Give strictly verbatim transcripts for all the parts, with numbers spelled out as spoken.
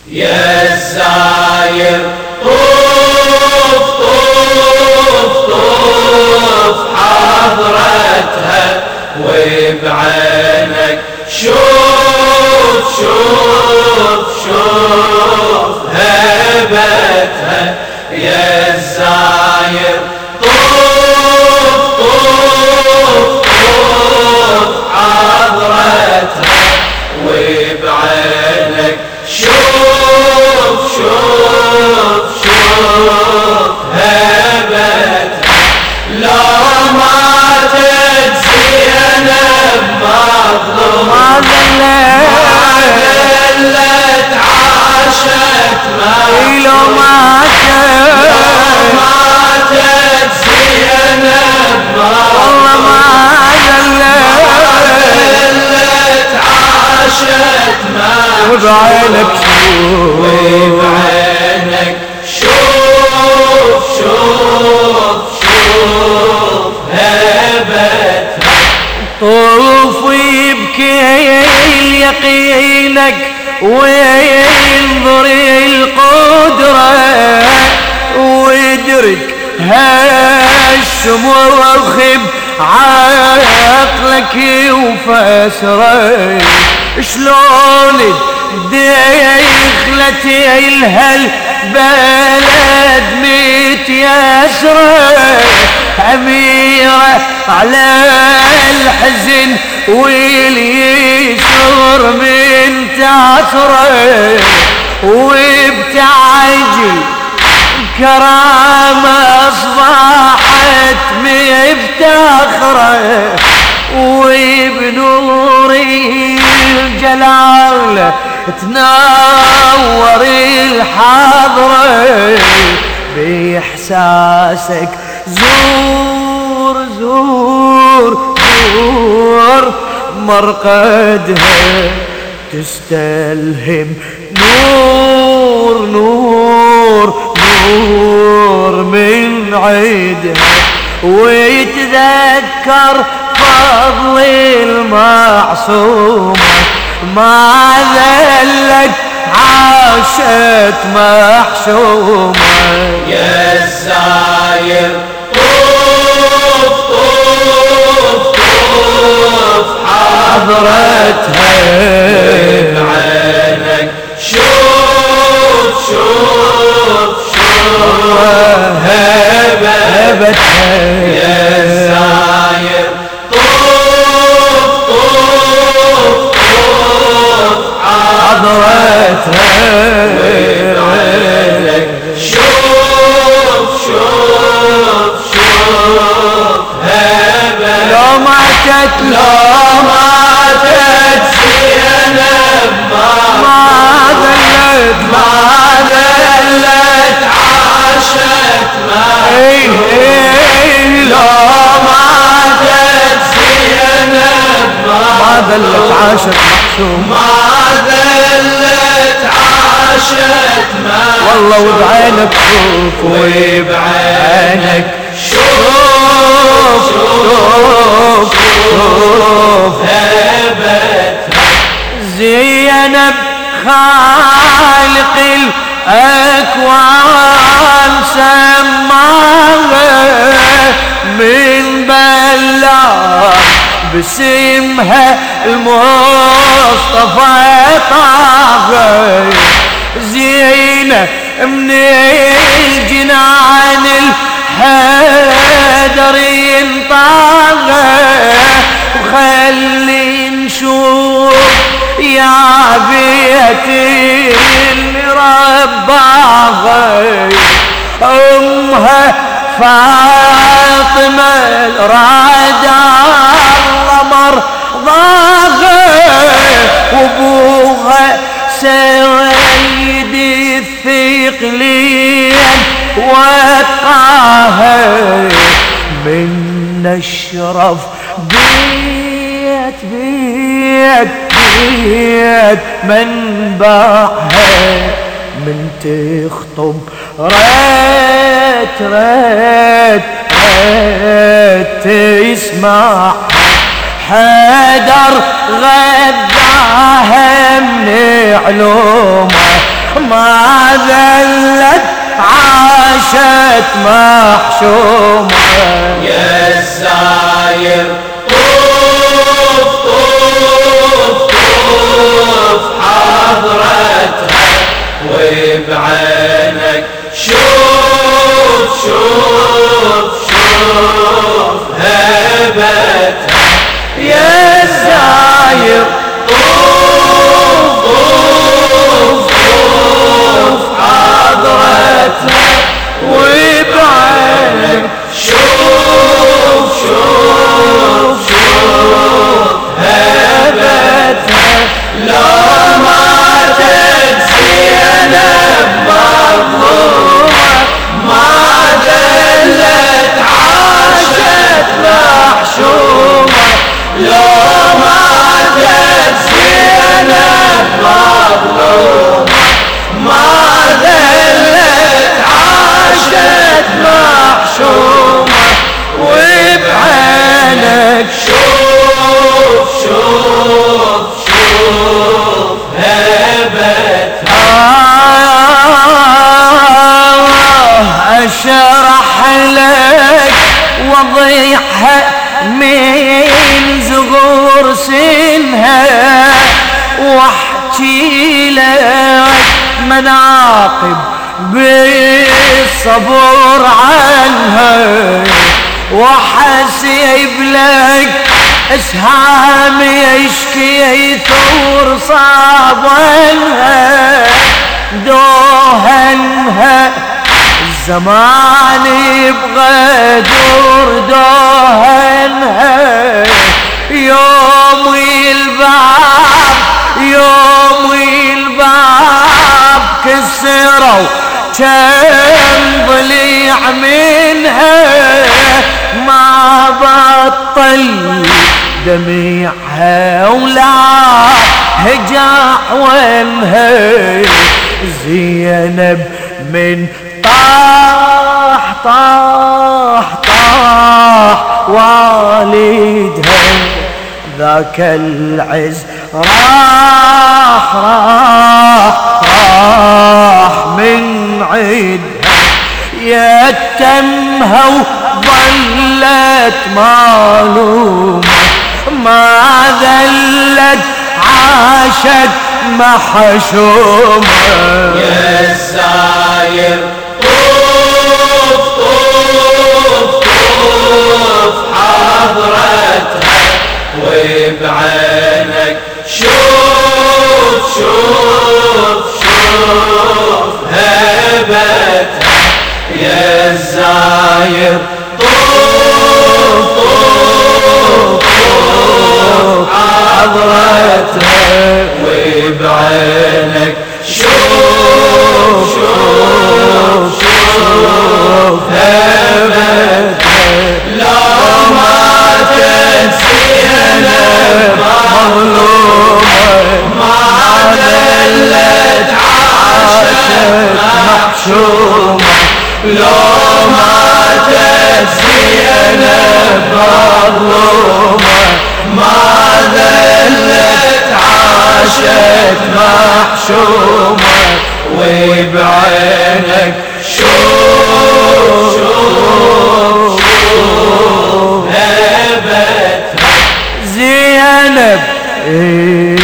يا الزاير طوف طوف طوف حضرتها وبعينك شوف شوف شوف هيبتها يا الزاير طوف طوف طوف حضرتها وبعينك شوف شوف شوف هيبتها لو ماتت زينب مظلومة ما ذلت عاشت ما لو ماتت زينب والله ما ذلت عاشت ما وبعينك وبعينك شوف شوف شوف هيبتها طوف ويبكي يقينك وينظر القدرة ويدرك هالشموخ بعقلك وفسرك شلون دخلت الهالبلد متيسرة أميرة على الحزن واليسر من تأثره وبتعجل كرامة أصبحت مفتخرة وبنور الجلال تنور الحضرة بإحساسك زور زور زور مرقدها تستلهم نور نور نور من عيدها ويتذكر فضل المعصومة ما ذلت عاشت محشومة يا الزاير طوف طوف طوف حضرتها بعينك شوف شوف شوف هيبتها يا الزاير طوف طوف طوف حضرتها وبعينك شوف شوف شوف هيبتها لو ماتت لو ماتت زينب ما ذلت ما ذلت عاشت ما لو ماتت زينب ما ذلت عاشت محشوم ما ذلت عاشت ما والله وبعينك شوف وبعينك شوف شوف شوف هيبتها زينب خالق الأكوان سماها من بلاد باسمها المصطفى طه زينة من الجنان الحيدر ينطاغى وخلي نشوف يا بيتي اللي رباها أمها فاطمة الرادة الله مرضاها وابوها سيد الثقلين واتقاها من اشرف بيت بيت بيت منبعها من تخطب ريت ريت ريت تسمع حيدر غذاها من علومه ما ذلت عاشت محشومة. يا الساير طوف طوف طوف حضرتها وبعينك شوف شوف شوف هبتها. يا الساير طوف طوف طوف حضرتها وبعينك شوف شوف شوف هبتها. لو ماتت زينب مظلومة ما ذلت عاشت محشومة. لو ماتت زينب مظلومة ما ذلت عاشت محشومة. وبعينك شوف شوف شوف هبتها. أشرح لك وضيعها من زغور سنها واحكي لك مناقب بالصبر عنها وحسيب لك اسهام يشكي ثور صابنها دوهنها. الزمان يبغى دور دوهنها يوم الباب يوم الباب كسروا كم ضليع منها ما بطل دميعها ولا هجع وانها. زينب من طاح طاح طاح والدها ذاك العز راح راح راح من عيدها. يتمها وظلت معلومة ما ذلت عاشت محشومة. يا الساير طوف طوف طوف حضرتها وبعينك شوف شوف شوف هبتها. يا الزاير طوف طوف طوف حضرتها وبعينك شوف شوف شوف هبتها. لو ماتت زينب مظلومة ما ذلت عاشت محشومة. لو ماتت زينب مظلومة ما ذلت عاشت محشومة. وبعينك شوف شوف شوف هبتها. زينب ايه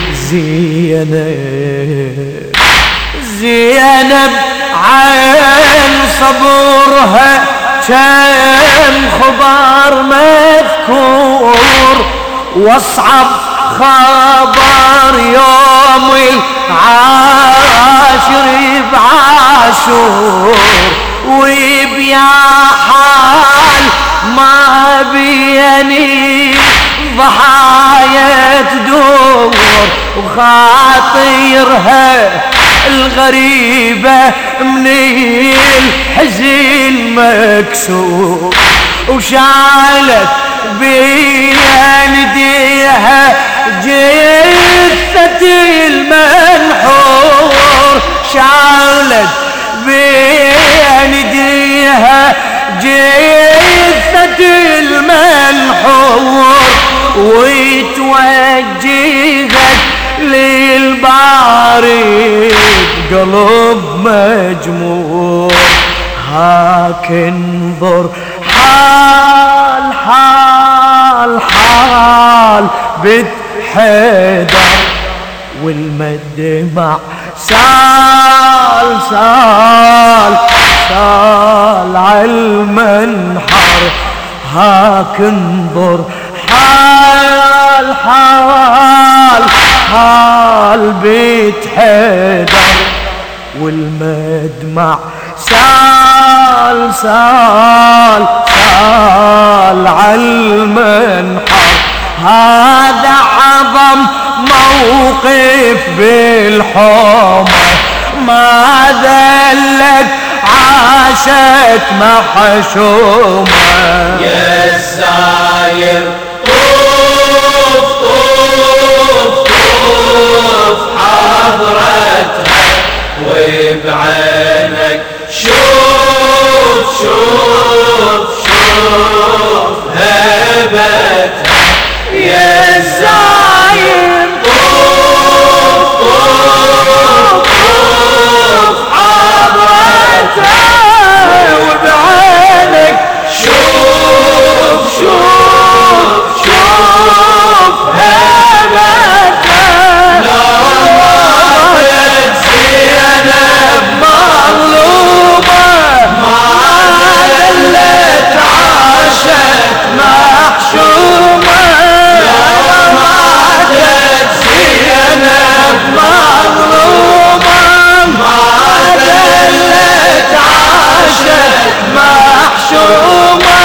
زينب زينب عين صبرها كم خبر مذكور واصعب خبر يوم العاشر بعاشور وبيا حال ما بيني ضحايا تدور وخاطرها الغريبة من الحزن مكسور وشالت بين ايديها جثة المنحور. شالت بين ايديها جثة المنحور وتوجهت للباري مجمور. هاك انظر حال حال حال بنت حيدر والمدمع سال سال سال عالمنحر. هاك انظر حال حال حال بيت حيدر والمدمع سال سال سال عالمنحر. هذا عظم موقف بالحومة ما ذلت عاشت محشومة. يا الزاير طوف طوف طوف حضرتها وبعينك شوف شوف شوف هبتها. يا الزاير طوف طوف طوف حضرتها وبعينك شوف شوف شوف هبتها. لو ماتت زينب مظلومة ما دلت عاشت محشومة. لو ماتت زينب مظلومة ما دلت عاشت محشومة.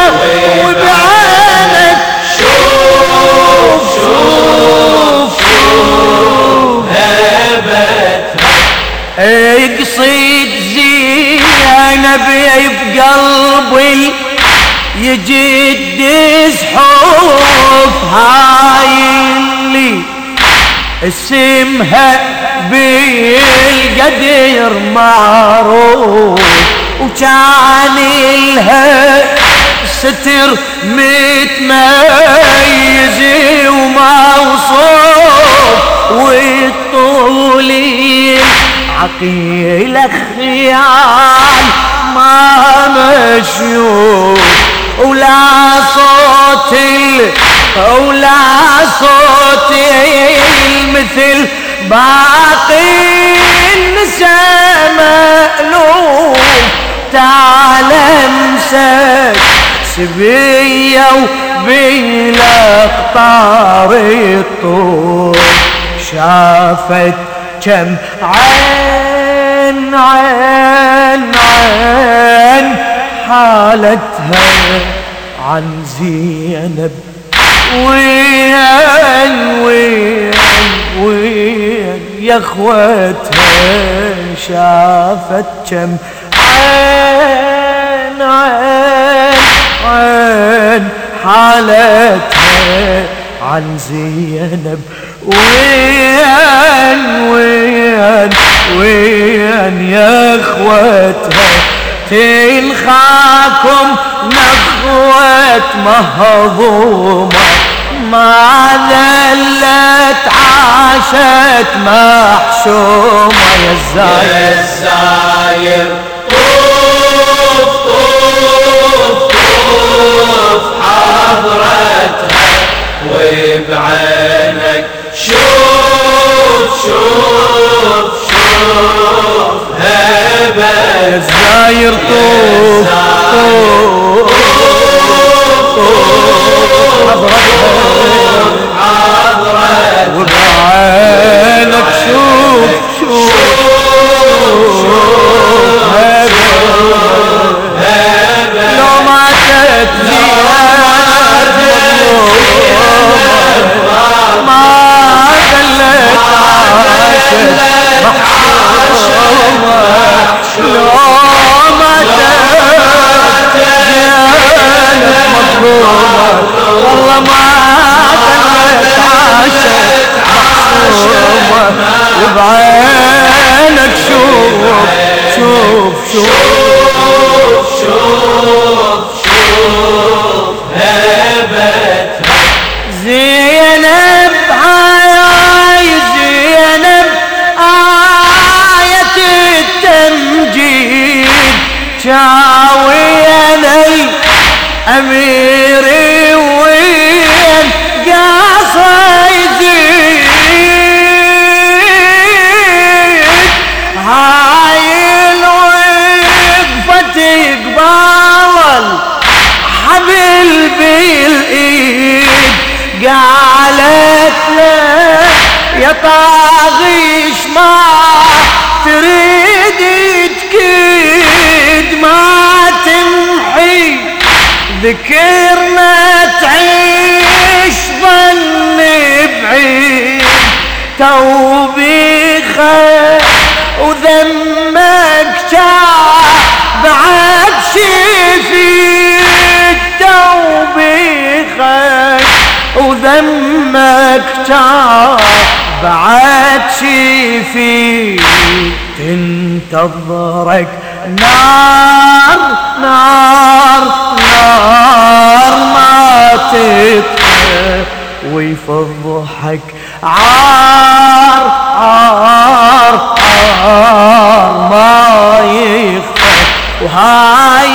وبعينك شوف شوف شوف هبتها. قصيد زينب بقلبي يجد زحوف هاي اللي اسمها بالقدر معروف وكان لها ستر متميز وموصوف والطولي عقيل خيال ما مشيوف ولا صوت ولا صوت مثل باقي النساء مألوف. تعال امسك سبية وبالأقطار الطول شافت كم عين عين عين حالتها عن زينب وين وين وين يا اخوتها. شافت كم عين عين عين حالتها عن زينب وين وين وين يا اخوتها. تلخاكم نخوة مهضومة ما ذلت عاشت محشومة. يا الزاير يا الزاير طوف طوف طوف حضرتها وبعينك شوف شوف شوف هبتها. يا الزاير طوف طوف حضرتها وبعينك شوف شوف هبتها. لو ماتت زينب ما دلت عاشت محشومة. لو ماتت زينب مظلومة والله ما دلت عاشت محشومة. وبعينك شوف شوف شوف شوف شوف هبتها. زينب هاي زينب آية التم شاويني أميري وين قصيدي هاي الوقفة قبال حبل بالإيد قالت له يا طاغيش ما تريد تكيد ما تمحي ذكرنا تعيش ظن بعيد توبيخه وذمك كان بعد شفيد توبيخك وذمك كان بعد شفيد تنتظرك نار نار نار ما تطفى ويفضحك عار عار عار ما يخفى وهاي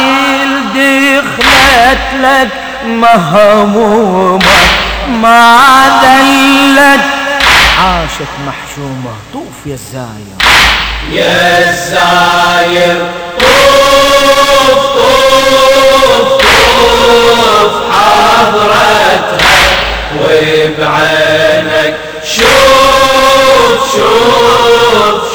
دخلت لك مهمومة ما ذلت عاشت محشومة طوف يا الزاير يا الزاير طوف طوف طوف حضرتها وبعينك شوف شوف